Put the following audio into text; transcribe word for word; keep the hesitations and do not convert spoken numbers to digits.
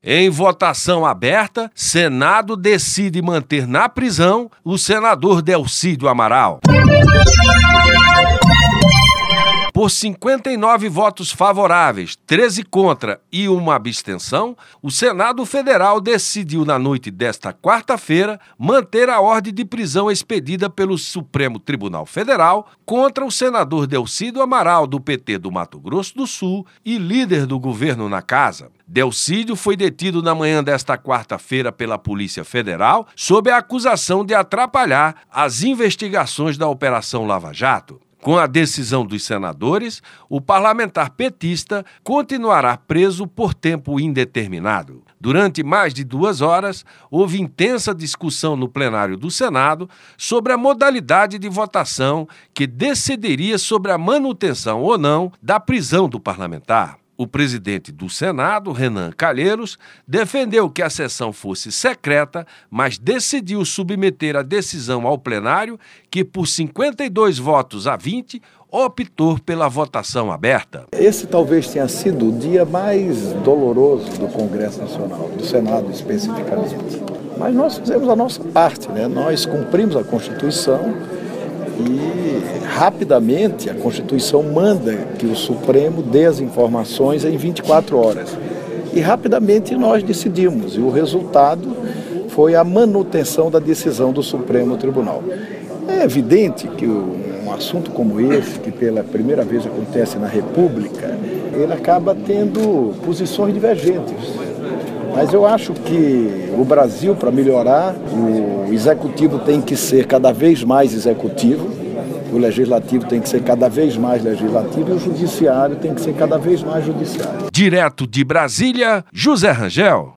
Em votação aberta, Senado decide manter na prisão o senador Delcídio Amaral. Por cinquenta e nove votos favoráveis, treze contra e uma abstenção, o Senado Federal decidiu na noite desta quarta-feira manter a ordem de prisão expedida pelo Supremo Tribunal Federal contra o senador Delcídio Amaral, do P T do Mato Grosso do Sul e líder do governo na casa. Delcídio foi detido na manhã desta quarta-feira pela Polícia Federal sob a acusação de atrapalhar as investigações da Operação Lava Jato. Com a decisão dos senadores, o parlamentar petista continuará preso por tempo indeterminado. Durante mais de duas horas, houve intensa discussão no plenário do Senado sobre a modalidade de votação que decidiria sobre a manutenção ou não da prisão do parlamentar. O presidente do Senado, Renan Calheiros, defendeu que a sessão fosse secreta, mas decidiu submeter a decisão ao plenário, que por cinquenta e dois votos a vinte, optou pela votação aberta. Esse talvez tenha sido o dia mais doloroso do Congresso Nacional, do Senado especificamente. Mas nós fizemos a nossa parte, né? Nós cumprimos a Constituição e rapidamente a Constituição manda que o Supremo dê as informações em vinte e quatro horas. E rapidamente nós decidimos, e o resultado foi a manutenção da decisão do Supremo Tribunal. É evidente que um assunto como esse, que pela primeira vez acontece na República, ele acaba tendo posições divergentes. Mas eu acho que o Brasil, para melhorar, o executivo tem que ser cada vez mais executivo, o legislativo tem que ser cada vez mais legislativo e o judiciário tem que ser cada vez mais judiciário. Direto de Brasília, José Rangel.